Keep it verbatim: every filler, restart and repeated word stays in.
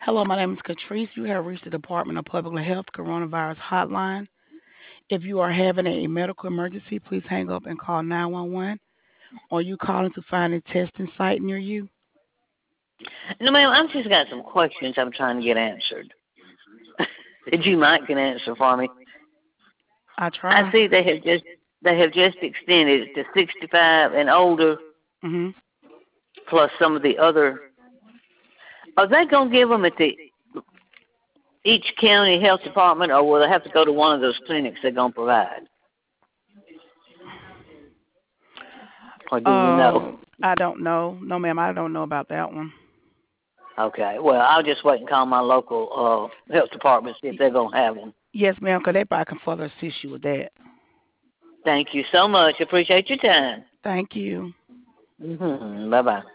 Hello, my name is Catrice. You have reached the Department of Public Health Coronavirus Hotline. If you are having a medical emergency, please hang up and call nine one one. Or you calling to find a testing site near you? No, ma'am, I've just got some questions I'm trying to get answered. That you might can answer for me. I I try. see they have just they have just extended it to sixty-five and older, Mhm. plus some of the other. Are they gonna give them at the each county health department, or will they have to go to one of those clinics they're gonna provide? Or do you know? Um, I don't know. No, ma'am, I don't know about that one. Okay, well, I'll just wait and call my local uh, health department see if they're gonna have them. Yes, ma'am, because they probably can further assist you with that. Thank you so much. Appreciate your time. Thank you. Mm-hmm. Bye bye.